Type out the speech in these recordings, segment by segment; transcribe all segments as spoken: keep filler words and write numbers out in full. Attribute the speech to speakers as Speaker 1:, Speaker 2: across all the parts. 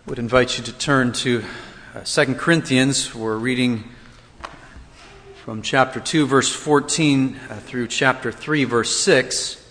Speaker 1: I would invite you to turn to uh, Second Corinthians. We're reading from chapter two, verse fourteen, uh, through chapter three, verse six.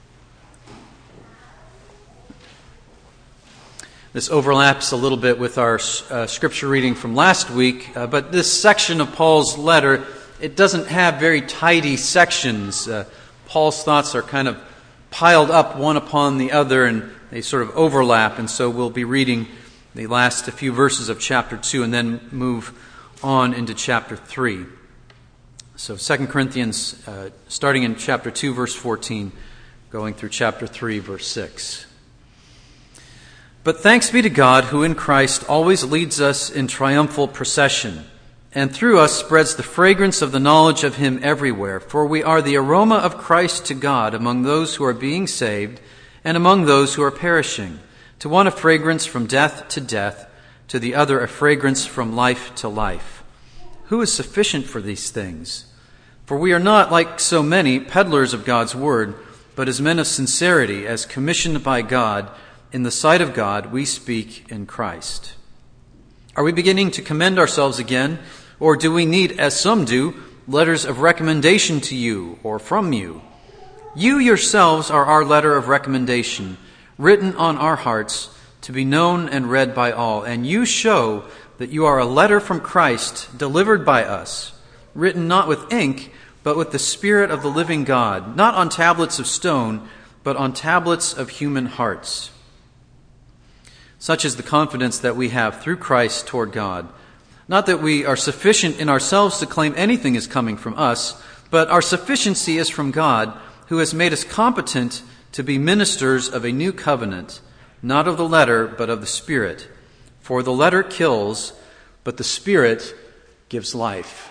Speaker 1: This overlaps a little bit with our uh, scripture reading from last week, uh, but this section of Paul's letter, it doesn't have very tidy sections. Uh, Paul's thoughts are kind of piled up one upon the other, and they sort of overlap, and so we'll be reading the last few verses of chapter two and then move on into chapter three. So Second Corinthians, uh, starting in chapter two, verse fourteen, going through chapter three, verse six. But thanks be to God, who in Christ always leads us in triumphal procession, and through us spreads the fragrance of the knowledge of Him everywhere. For we are the aroma of Christ to God among those who are being saved and among those who are perishing. To one a fragrance from death to death, to the other a fragrance from life to life. Who is sufficient for these things? For we are not, like so many, peddlers of God's word, but as men of sincerity, as commissioned by God, in the sight of God, we speak in Christ. Are we beginning to commend ourselves again, or do we need, as some do, letters of recommendation to you or from you? You yourselves are our letter of recommendation, written on our hearts, to be known and read by all. And you show that you are a letter from Christ, delivered by us, written not with ink, but with the Spirit of the living God, not on tablets of stone, but on tablets of human hearts. Such is the confidence that we have through Christ toward God. Not that we are sufficient in ourselves to claim anything is coming from us, but our sufficiency is from God, who has made us competent to be ministers of a new covenant, not of the letter, but of the Spirit. For the letter kills, but the Spirit gives life.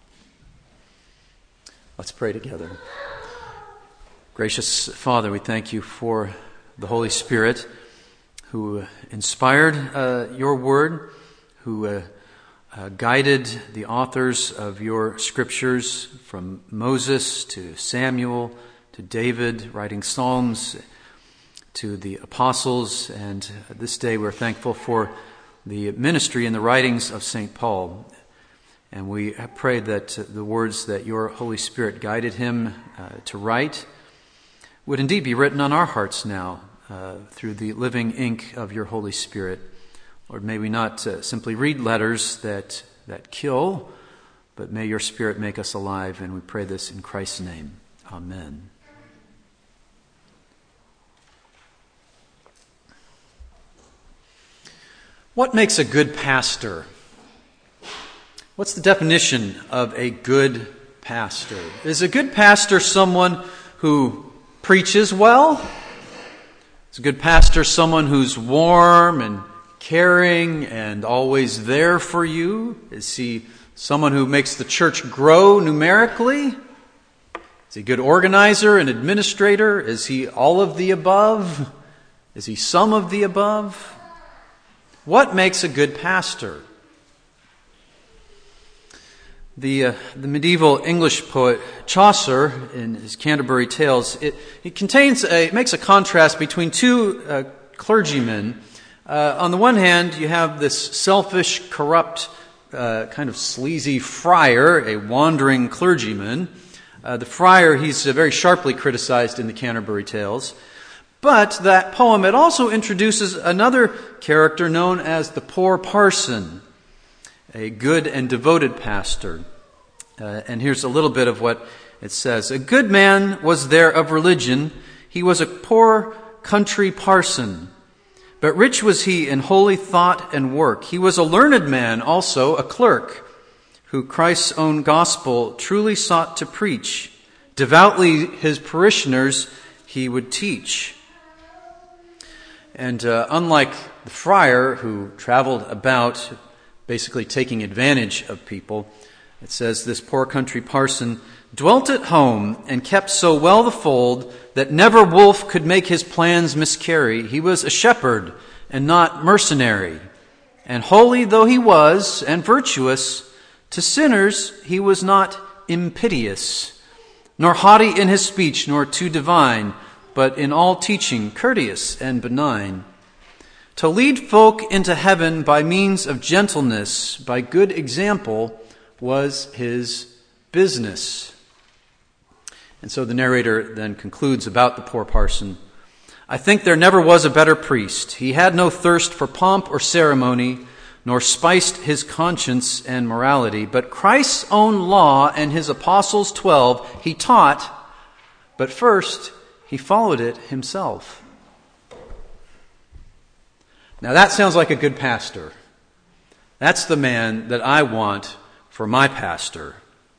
Speaker 1: Let's pray together. Gracious Father, we thank you for the Holy Spirit who inspired uh, your word, who uh, uh, guided the authors of your scriptures from Moses to Samuel to David, writing Psalms, to the apostles, and this day we're thankful for the ministry and the writings of Saint Paul. And we pray that the words that your Holy Spirit guided him uh, to write would indeed be written on our hearts now uh, through the living ink of your Holy Spirit. Lord, may we not uh, simply read letters that, that kill, but may your Spirit make us alive, and we pray this in Christ's name. Amen. What makes a good pastor? What's the definition of a good pastor? Is a good pastor someone who preaches well? Is a good pastor someone who's warm and caring and always there for you? Is he someone who makes the church grow numerically? Is he a good organizer and administrator? Is he all of the above? Is he some of the above? What makes a good pastor? The uh, the medieval English poet Chaucer, in his Canterbury Tales, it, it contains a it makes a contrast between two uh, clergymen. Uh, on the one hand, you have this selfish, corrupt, uh, kind of sleazy friar, a wandering clergyman. Uh, the friar, he's uh, very sharply criticized in the Canterbury Tales. But that poem, it also introduces another character known as the poor parson, a good and devoted pastor. Uh, and here's a little bit of what it says. A good man was there of religion. He was a poor country parson. But rich was he in holy thought and work. He was a learned man, also a clerk, who Christ's own gospel truly sought to preach. Devoutly his parishioners he would teach. And uh, unlike the friar who traveled about basically taking advantage of people, it says this poor country parson dwelt at home and kept so well the fold that never wolf could make his plans miscarry. He was a shepherd and not mercenary. And holy though he was and virtuous, to sinners he was not impitious, nor haughty in his speech, nor too divine, but in all teaching courteous and benign. To lead folk into heaven by means of gentleness, by good example, was his business. And so the narrator then concludes about the poor parson. I think there never was a better priest. He had no thirst for pomp or ceremony, nor spiced his conscience and morality. But Christ's own law and his apostles' twelve he taught, but first he followed it himself. Now that sounds like a good pastor. That's the man that I want for my pastor.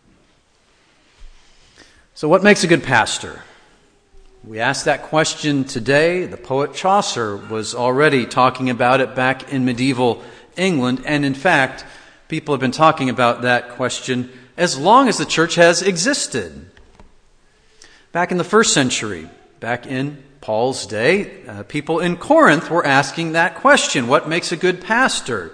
Speaker 1: So what makes a good pastor? We asked that question today. The poet Chaucer was already talking about it back in medieval England, and in fact, people have been talking about that question as long as the church has existed. Back in the first century, back in Paul's day, uh, people in Corinth were asking that question, what makes a good pastor?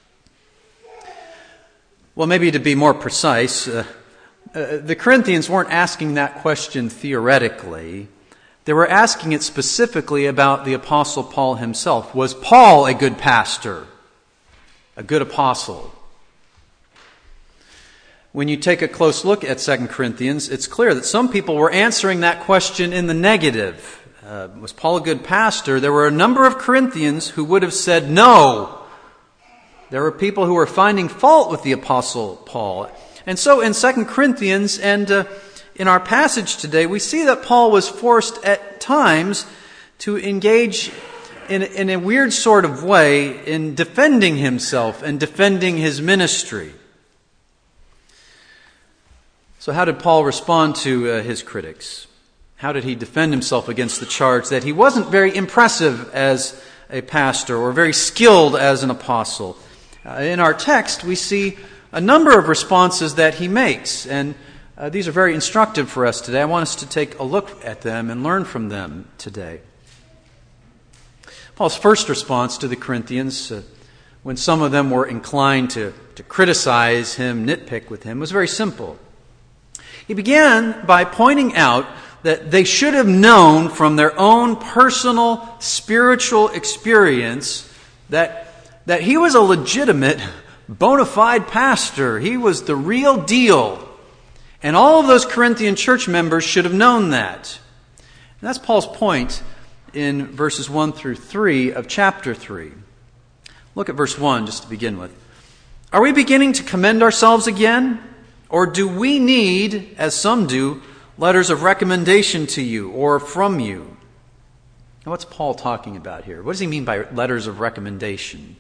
Speaker 1: Well, maybe to be more precise, uh, uh, the Corinthians weren't asking that question theoretically. They were asking it specifically about the Apostle Paul himself. Was Paul a good pastor? A good apostle? When you take a close look at Second Corinthians, it's clear that some people were answering that question in the negative. Uh, was Paul a good pastor? There were a number of Corinthians who would have said no. There were people who were finding fault with the Apostle Paul. And so in Second Corinthians and uh, in our passage today, we see that Paul was forced at times to engage in, in a weird sort of way in defending himself and defending his ministry. So how did Paul respond to uh, his critics? How did he defend himself against the charge that he wasn't very impressive as a pastor or very skilled as an apostle? Uh, in our text, we see a number of responses that he makes, and uh, these are very instructive for us today. I want us to take a look at them and learn from them today. Paul's first response to the Corinthians, uh, when some of them were inclined to, to criticize him, nitpick with him, was very simple. He began by pointing out that they should have known from their own personal spiritual experience that, that he was a legitimate, bona fide pastor. He was the real deal. And all of those Corinthian church members should have known that. And that's Paul's point in verses one through three of chapter three. Look at verse one just to begin with. Are we beginning to commend ourselves again? Or do we need, as some do, letters of recommendation to you or from you? Now, what's Paul talking about here? What does he mean by letters of recommendation?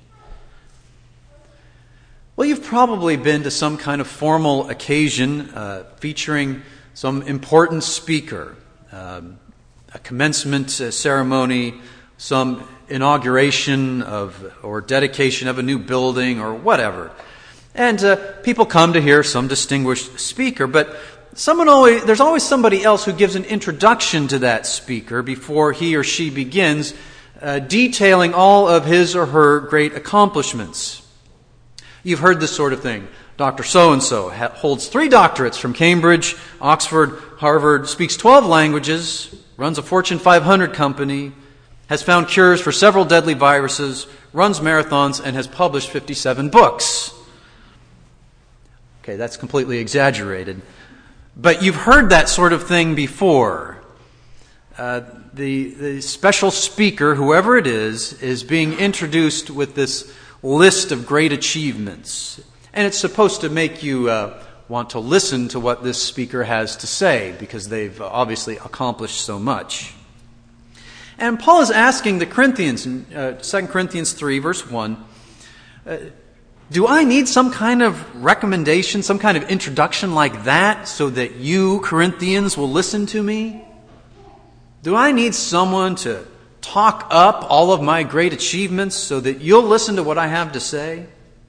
Speaker 1: Well, you've probably been to some kind of formal occasion uh, featuring some important speaker, um, a commencement uh, ceremony, some inauguration of or dedication of a new building or whatever. And uh, people come to hear some distinguished speaker, but someone always, there's always somebody else who gives an introduction to that speaker before he or she begins uh, detailing all of his or her great accomplishments. You've heard this sort of thing. Doctor So-and-so ha- holds three doctorates from Cambridge, Oxford, Harvard, speaks twelve languages, runs a Fortune five hundred company, has found cures for several deadly viruses, runs marathons, and has published fifty-seven books. Okay, that's completely exaggerated. But you've heard that sort of thing before. Uh, the, the special speaker, whoever it is, is being introduced with this list of great achievements. And it's supposed to make you uh, want to listen to what this speaker has to say, because they've obviously accomplished so much. And Paul is asking the Corinthians, in uh, Second Corinthians three, verse one, uh, do I need some kind of recommendation, some kind of introduction like that so that you, Corinthians, will listen to me? Do I need someone to talk up all of my great achievements so that you'll listen to what I have to say?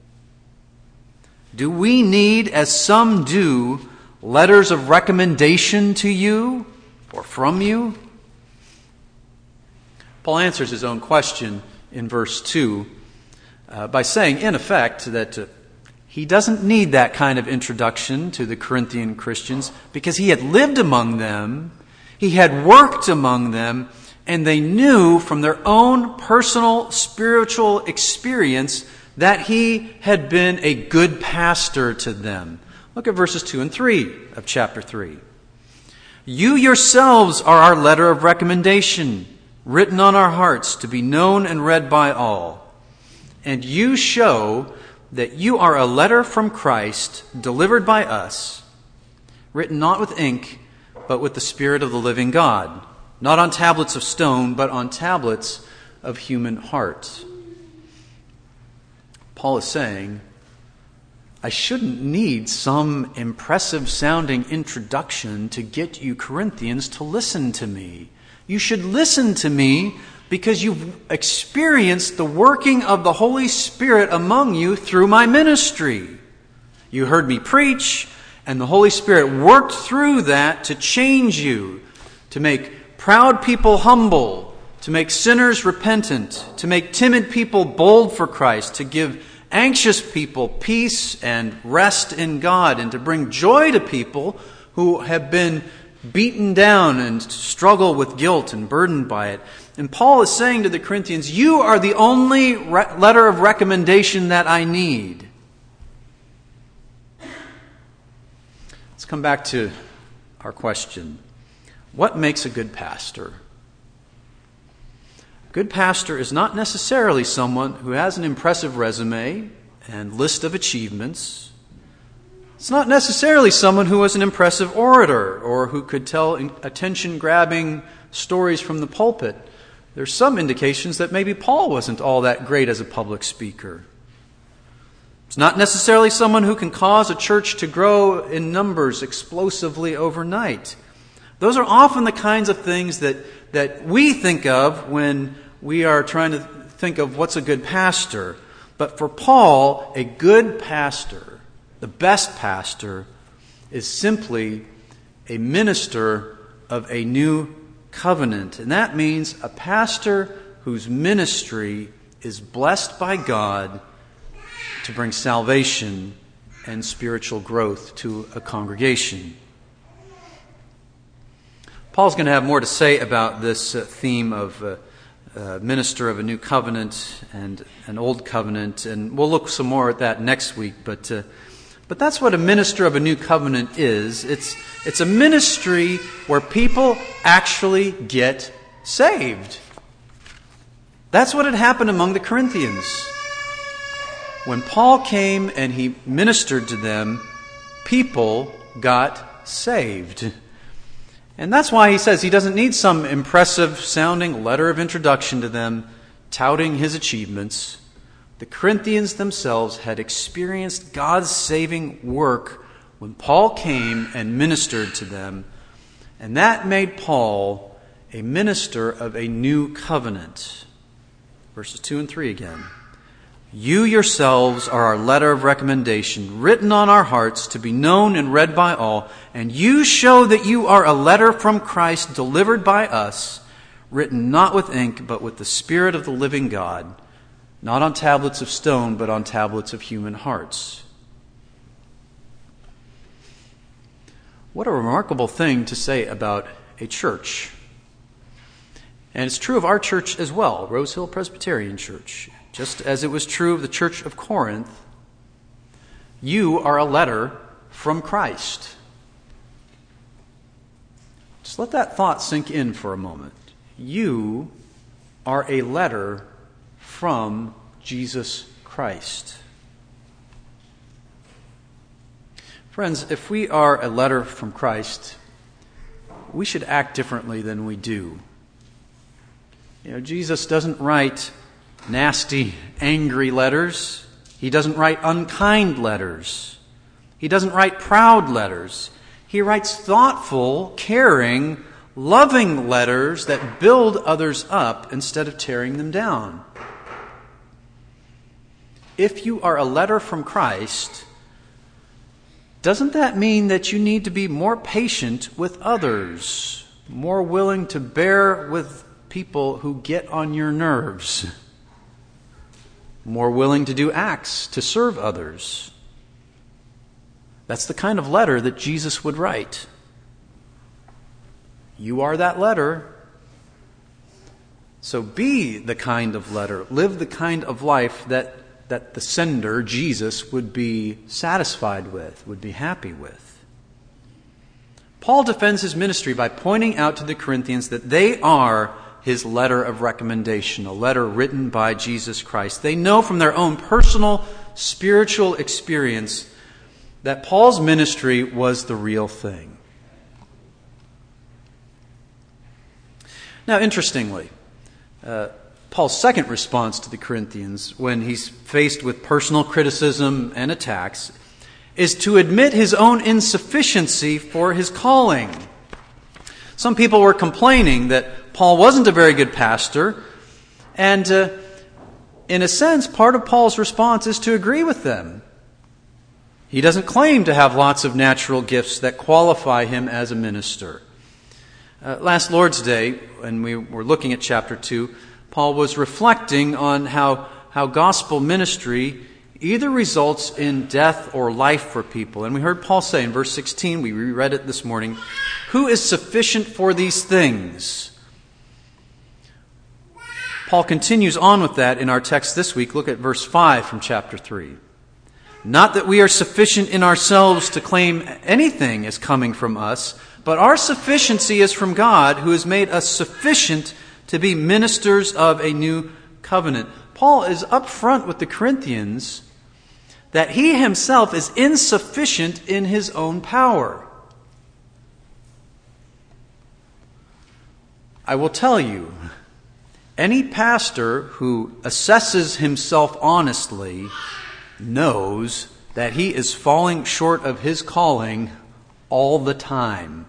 Speaker 1: Do we need, as some do, letters of recommendation to you or from you? Paul answers his own question in verse two. Uh, by saying, in effect, that uh, he doesn't need that kind of introduction to the Corinthian Christians because he had lived among them, he had worked among them, And they knew from their own personal spiritual experience that he had been a good pastor to them. Look at verses two and three of chapter three. You yourselves are our letter of recommendation, written on our hearts to be known and read by all. And you show that you are a letter from Christ, delivered by us, written not with ink, but with the Spirit of the living God, not on tablets of stone, but on tablets of human hearts. Paul is saying, I shouldn't need some impressive sounding introduction to get you Corinthians to listen to me. You should listen to me because you've experienced the working of the Holy Spirit among you through my ministry. You heard me preach, and the Holy Spirit worked through that to change you, to make proud people humble, to make sinners repentant, to make timid people bold for Christ, to give anxious people peace and rest in God, and to bring joy to people who have been beaten down and struggle with guilt and burdened by it. And Paul is saying to the Corinthians, you are the only re- letter of recommendation that I need. Let's come back to our question. What makes a good pastor? A good pastor is not necessarily someone who has an impressive resume and list of achievements. It's not necessarily someone who was an impressive orator or who could tell attention-grabbing stories from the pulpit. There's some indications that maybe Paul wasn't all that great as a public speaker. It's not necessarily someone who can cause a church to grow in numbers explosively overnight. Those are often the kinds of things that, that we think of when we are trying to think of what's a good pastor. But for Paul, a good pastor, the best pastor, is simply a minister of a new covenant. And that means a pastor whose ministry is blessed by God to bring salvation and spiritual growth to a congregation. Paul's going to have more to say about this uh, theme of uh, uh, minister of a new covenant and an old covenant, and we'll look some more at that next week. But uh, but that's what a minister of a new covenant is. It's it's a ministry where people actually get saved. That's what had happened among the Corinthians. When Paul came and he ministered to them, people got saved. And that's why he says he doesn't need some impressive sounding letter of introduction to them, touting his achievements. The Corinthians themselves had experienced God's saving work when Paul came and ministered to them. And that made Paul a minister of a new covenant. Verses two and three again. You yourselves are our letter of recommendation, written on our hearts to be known and read by all, and you show that you are a letter from Christ delivered by us, written not with ink, but with the Spirit of the living God, not on tablets of stone, but on tablets of human hearts. What a remarkable thing to say about a church. And it's true of our church as well, Rose Hill Presbyterian Church. Just as it was true of the Church of Corinth, you are a letter from Christ. Just let that thought sink in for a moment. You are a letter from Jesus Christ. Friends, if we are a letter from Christ, we should act differently than we do. You know, Jesus doesn't write nasty, angry letters. He doesn't write unkind letters. He doesn't write proud letters. He writes thoughtful, caring, loving letters that build others up instead of tearing them down. If you are a letter from Christ, doesn't that mean that you need to be more patient with others, more willing to bear with people who get on your nerves, more willing to do acts to serve others? That's the kind of letter that Jesus would write. You are that letter. So be the kind of letter, live the kind of life that, that the sender, Jesus, would be satisfied with, would be happy with. Paul defends his ministry by pointing out to the Corinthians that they are his letter of recommendation, a letter written by Jesus Christ. They know from their own personal spiritual experience that Paul's ministry was the real thing. Now, interestingly, uh, Paul's second response to the Corinthians when he's faced with personal criticism and attacks is to admit his own insufficiency for his calling. Some people were complaining that Paul wasn't a very good pastor, and uh, in a sense, part of Paul's response is to agree with them. He doesn't claim to have lots of natural gifts that qualify him as a minister. Uh, last Lord's Day, when we were looking at chapter two, Paul was reflecting on how, how gospel ministry either results in death or life for people. And we heard Paul say in verse sixteen, we reread it this morning, "Who is sufficient for these things?" Paul continues on with that in our text this week. Look at verse five from chapter three. "Not that we are sufficient in ourselves to claim anything as coming from us, but our sufficiency is from God, who has made us sufficient to be ministers of a new covenant." Paul is upfront with the Corinthians that he himself is insufficient in his own power. I will tell you, any pastor who assesses himself honestly knows that he is falling short of his calling all the time.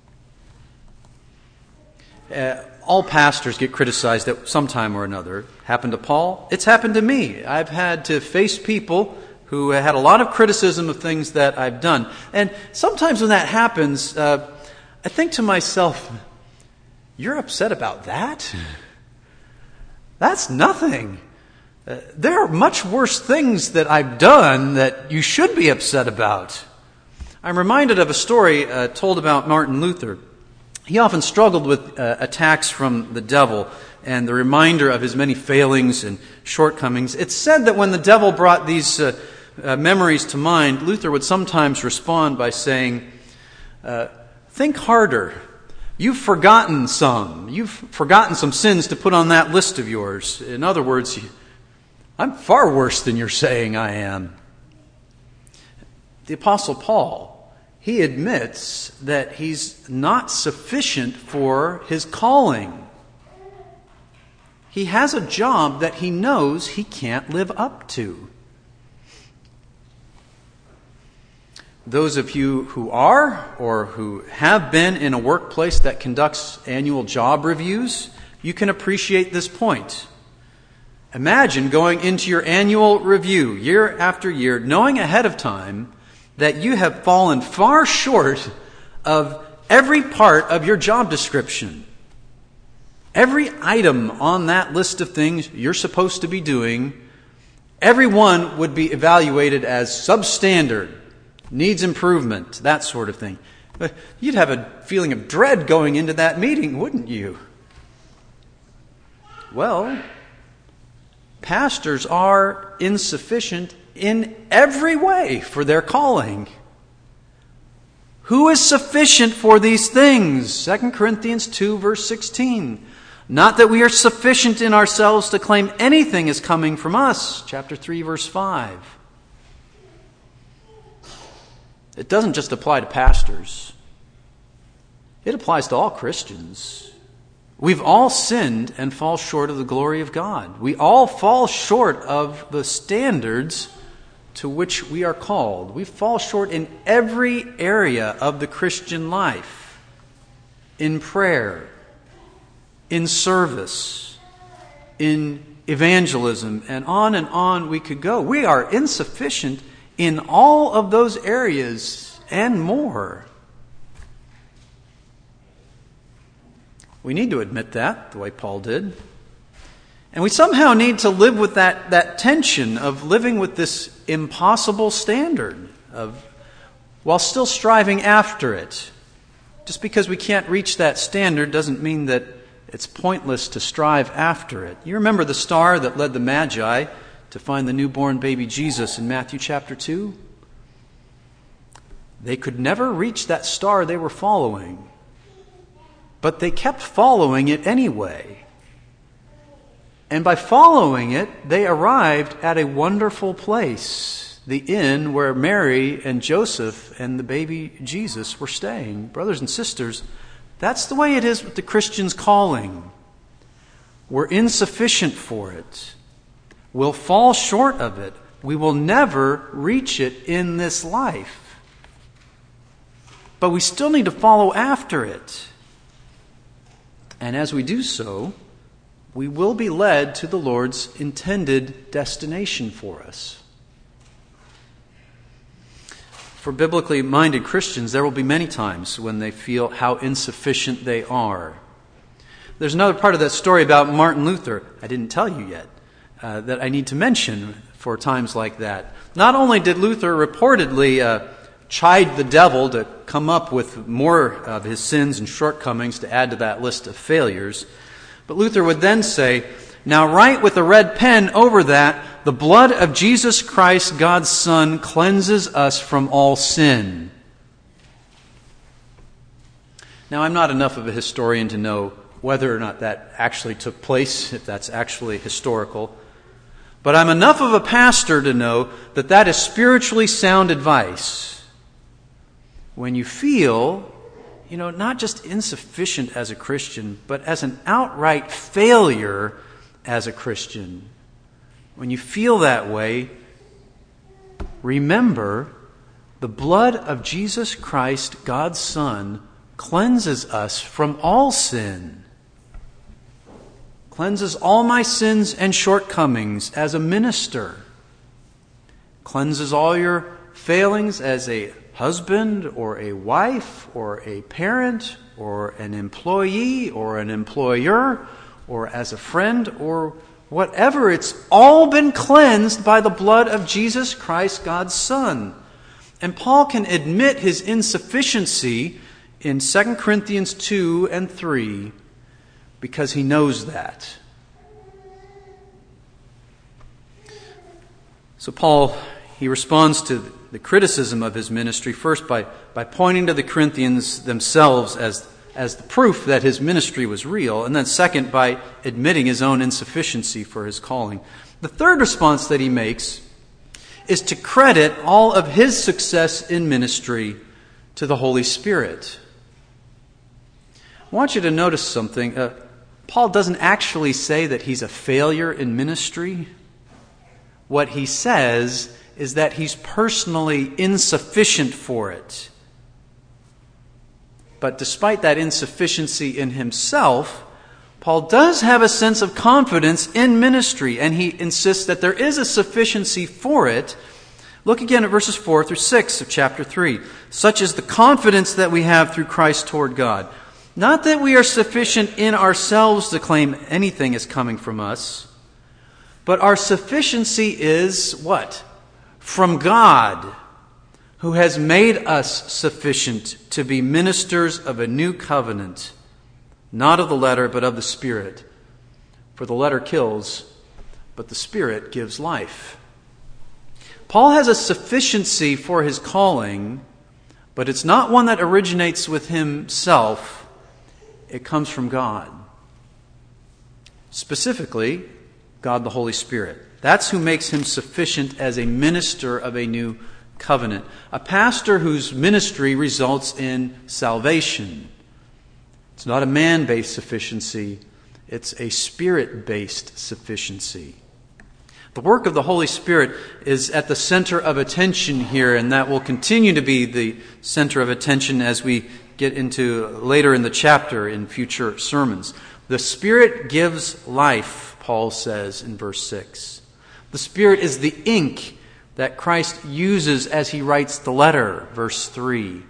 Speaker 1: Uh, all pastors get criticized at some time or another. Happened to Paul. It's happened to me. I've had to face people who had a lot of criticism of things that I've done. And sometimes when that happens, uh, I think to myself, you're upset about that? That's nothing. Uh, there are much worse things that I've done that you should be upset about. I'm reminded of a story uh, told about Martin Luther. He often struggled with uh, attacks from the devil and the reminder of his many failings and shortcomings. It's said that when the devil brought these uh, uh, memories to mind, Luther would sometimes respond by saying, uh, think harder. You've forgotten some. You've forgotten some sins to put on that list of yours. In other words, I'm far worse than you're saying I am. The Apostle Paul, he admits that he's not sufficient for his calling. He has a job that he knows he can't live up to. Those of you who are or who have been in a workplace that conducts annual job reviews, you can appreciate this point. Imagine going into your annual review year after year, knowing ahead of time that you have fallen far short of every part of your job description. Every item on that list of things you're supposed to be doing, every one would be evaluated as substandard, needs improvement, that sort of thing. But you'd have a feeling of dread going into that meeting, wouldn't you? Well, pastors are insufficient in every way for their calling. Who is sufficient for these things? Second Corinthians two, verse sixteen. Not that we are sufficient in ourselves to claim anything is coming from us. Chapter three, verse five. It doesn't just apply to pastors. It applies to all Christians. We've all sinned and fall short of the glory of God. We all fall short of the standards to which we are called. We fall short in every area of the Christian life. In prayer, in service, in evangelism, and on and on we could go. We are insufficient in all of those areas and more. We need to admit that, the way Paul did. And we somehow need to live with that, that tension of living with this impossible standard of, while still striving after it. Just because we can't reach that standard doesn't mean that it's pointless to strive after it. You remember the star that led the Magi to find the newborn baby Jesus in Matthew chapter two? They could never reach that star they were following, but they kept following it anyway. And by following it, they arrived at a wonderful place, the inn where Mary and Joseph and the baby Jesus were staying. Brothers and sisters, that's the way it is with the Christian's calling. We're insufficient for it. We'll fall short of it. We will never reach it in this life. But we still need to follow after it. And as we do so, we will be led to the Lord's intended destination for us. For biblically minded Christians, there will be many times when they feel how insufficient they are. There's another part of that story about Martin Luther, I didn't tell you yet, uh, that I need to mention for times like that. Not only did Luther reportedly uh, chide the devil to come up with more of his sins and shortcomings to add to that list of failures, but Luther would then say, "Now write with a red pen over that, the blood of Jesus Christ, God's Son, cleanses us from all sin." Now, I'm not enough of a historian to know whether or not that actually took place, if that's actually historical. But I'm enough of a pastor to know that that is spiritually sound advice. When you feel, you know, not just insufficient as a Christian, but as an outright failure as a Christian, when you feel that way, remember the blood of Jesus Christ, God's Son, cleanses us from all sin. Cleanses all my sins and shortcomings as a minister. Cleanses all your failings as a husband or a wife or a parent or an employee or an employer or as a friend or whatever. It's all been cleansed by the blood of Jesus Christ, God's Son. And Paul can admit his insufficiency in Second Corinthians two and three because he knows that. So Paul, he responds to the criticism of his ministry first by, by pointing to the Corinthians themselves as, as the proof that his ministry was real, and then second by admitting his own insufficiency for his calling. The third response that he makes is to credit all of his success in ministry to the Holy Spirit. I want you to notice something. Uh, Paul doesn't actually say that he's a failure in ministry. What he says is that he's personally insufficient for it. But despite that insufficiency in himself, Paul does have a sense of confidence in ministry, and he insists that there is a sufficiency for it. Look again at verses four through six of chapter three. Such is the confidence that we have through Christ toward God. Not that we are sufficient in ourselves to claim anything is coming from us, but our sufficiency is what? From God, who has made us sufficient to be ministers of a new covenant, not of the letter, but of the Spirit. For the letter kills, but the Spirit gives life. Paul has a sufficiency for his calling, but it's not one that originates with himself. It comes from God. Specifically, God the Holy Spirit. That's who makes him sufficient as a minister of a new covenant. A pastor whose ministry results in salvation. It's not a man-based sufficiency. It's a spirit-based sufficiency. The work of the Holy Spirit is at the center of attention here, and that will continue to be the center of attention as we get into later in the chapter in future sermons. The Spirit gives life, Paul says in verse six. The Spirit is the ink that Christ uses as he writes the letter, verse three.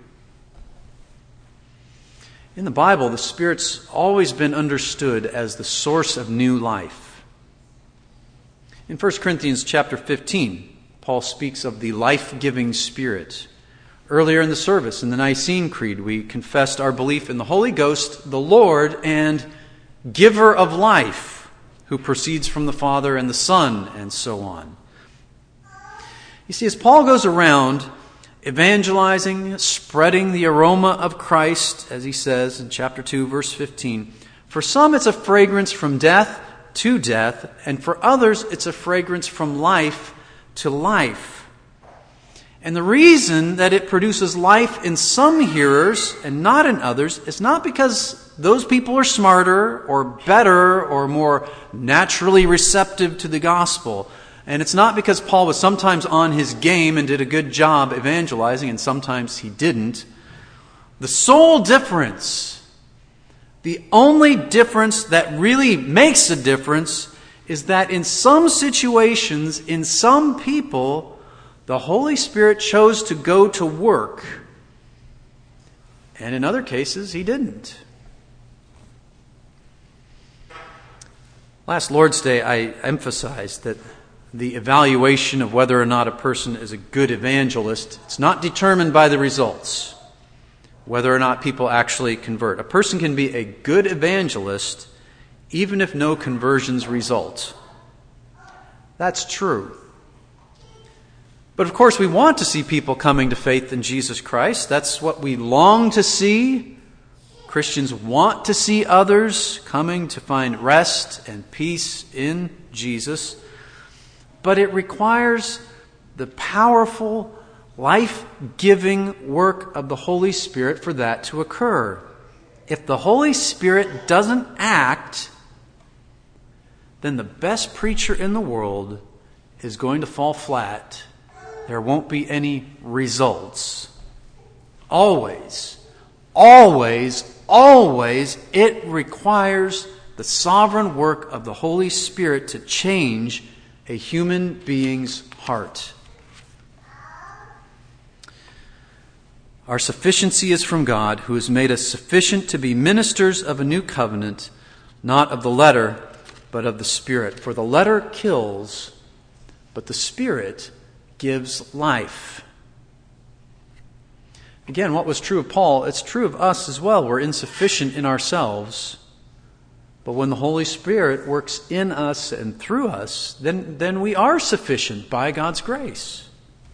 Speaker 1: In the Bible, the Spirit's always been understood as the source of new life. In First Corinthians chapter fifteen, Paul speaks of the life-giving Spirit. Earlier in the service, in the Nicene Creed, we confessed our belief in the Holy Ghost, the Lord, and giver of life, who proceeds from the Father and the Son, and so on. You see, as Paul goes around evangelizing, spreading the aroma of Christ, as he says in chapter two, verse fifteen, for some it's a fragrance from death to death, and for others it's a fragrance from life to life. And the reason that it produces life in some hearers and not in others is not because those people are smarter or better or more naturally receptive to the gospel. And it's not because Paul was sometimes on his game and did a good job evangelizing and sometimes he didn't. The sole difference, the only difference that really makes a difference, is that in some situations, in some people, the Holy Spirit chose to go to work, and in other cases, He didn't. Last Lord's Day, I emphasized that the evaluation of whether or not a person is a good evangelist, it's not determined by the results, whether or not people actually convert. A person can be a good evangelist even if no conversions result. That's true. But of course, we want to see people coming to faith in Jesus Christ. That's what we long to see. Christians want to see others coming to find rest and peace in Jesus. But it requires the powerful, life-giving work of the Holy Spirit for that to occur. If the Holy Spirit doesn't act, then the best preacher in the world is going to fall flat. There won't be any results. Always, always, always, it requires the sovereign work of the Holy Spirit to change a human being's heart. Our sufficiency is from God, who has made us sufficient to be ministers of a new covenant, not of the letter, but of the Spirit. For the letter kills, but the Spirit gives life. Again, what was true of Paul, it's true of us as well. We're insufficient in ourselves. But when the Holy Spirit works in us and through us, then, then we are sufficient by God's grace.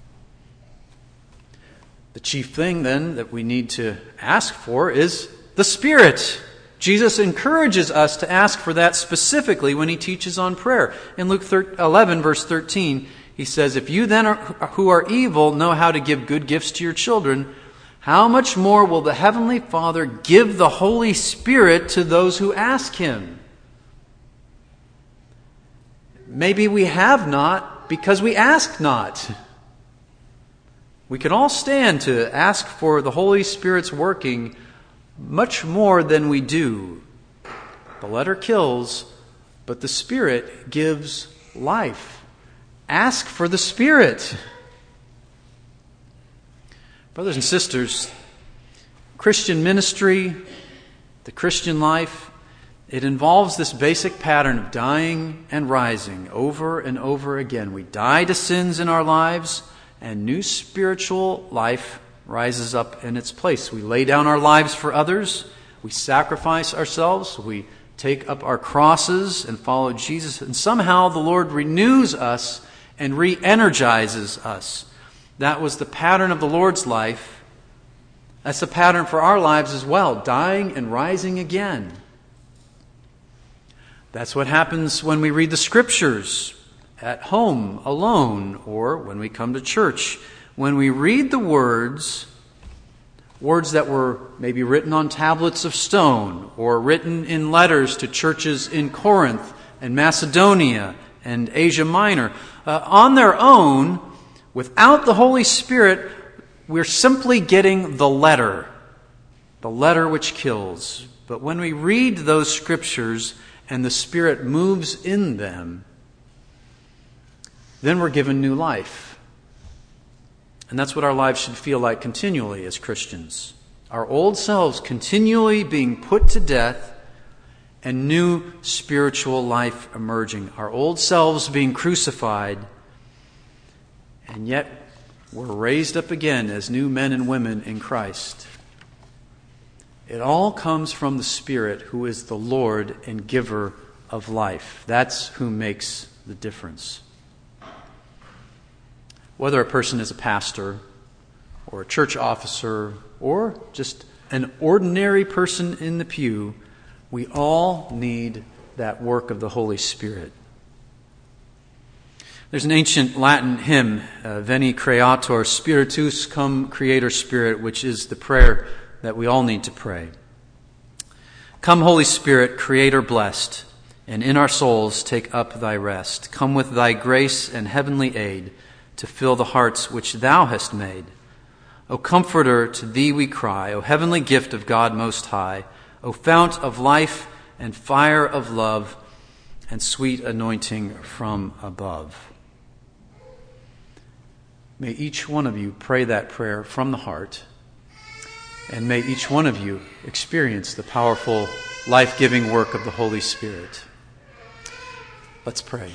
Speaker 1: The chief thing then that we need to ask for is the Spirit. Jesus encourages us to ask for that specifically when He teaches on prayer. In Luke eleven, verse thirteen, He says, if you then are, who are evil know how to give good gifts to your children, how much more will the Heavenly Father give the Holy Spirit to those who ask Him? Maybe we have not because we ask not. We can all stand to ask for the Holy Spirit's working much more than we do. The letter kills, but the Spirit gives life. Ask for the Spirit. Brothers and sisters, Christian ministry, the Christian life, it involves this basic pattern of dying and rising over and over again. We die to sins in our lives, and new spiritual life rises up in its place. We lay down our lives for others. We sacrifice ourselves. We take up our crosses and follow Jesus. And somehow the Lord renews us and re-energizes us. That was the pattern of the Lord's life. That's the pattern for our lives as well, dying and rising again. That's what happens when we read the Scriptures at home, alone, or when we come to church. When we read the words, words that were maybe written on tablets of stone or written in letters to churches in Corinth and Macedonia and Asia Minor, uh, on their own, without the Holy Spirit, we're simply getting the letter, the letter which kills. But when we read those Scriptures and the Spirit moves in them, then we're given new life. And that's what our lives should feel like continually as Christians. Our old selves continually being put to death and new spiritual life emerging. Our old selves being crucified, and yet we're raised up again as new men and women in Christ. It all comes from the Spirit, who is the Lord and giver of life. That's who makes the difference. Whether a person is a pastor or a church officer or just an ordinary person in the pew, we all need that work of the Holy Spirit. There's an ancient Latin hymn, uh, Veni Creator Spiritus Cum Creator Spirit, which is the prayer that we all need to pray. Come, Holy Spirit, Creator blessed, and in our souls take up thy rest. Come with thy grace and heavenly aid to fill the hearts which thou hast made. O Comforter, to thee we cry, O heavenly gift of God Most High, O fount of life and fire of love, and sweet anointing from above. May each one of you pray that prayer from the heart, and may each one of you experience the powerful, life-giving work of the Holy Spirit. Let's pray.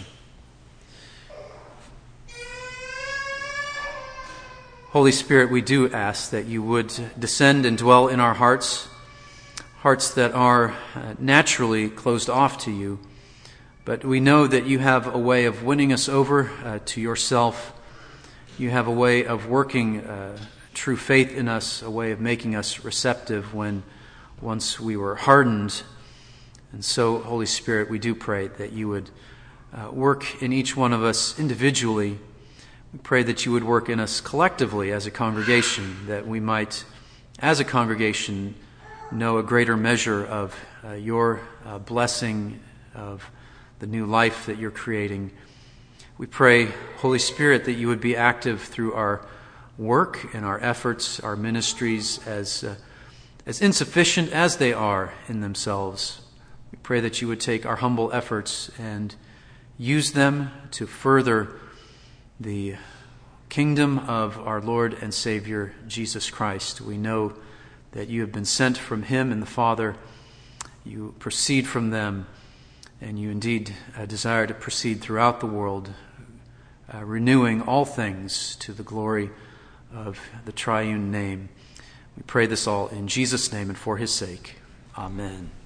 Speaker 1: Holy Spirit, we do ask that you would descend and dwell in our hearts, hearts that are uh, naturally closed off to you. But we know that you have a way of winning us over uh, to yourself. You have a way of working uh, true faith in us, a way of making us receptive when once we were hardened. And so, Holy Spirit, we do pray that you would uh, work in each one of us individually. We pray that you would work in us collectively as a congregation, that we might, as a congregation, know a greater measure of uh, your uh, blessing, of the new life that you're creating. We pray, Holy Spirit, that you would be active through our work and our efforts, our ministries, as uh, as insufficient as they are in themselves. We pray that you would take our humble efforts and use them to further the kingdom of our Lord and Savior, Jesus Christ. We know that you have been sent from him and the Father. You proceed from them, and you indeed uh, desire to proceed throughout the world, uh, renewing all things to the glory of the triune name. We pray this all in Jesus' name and for his sake. Amen.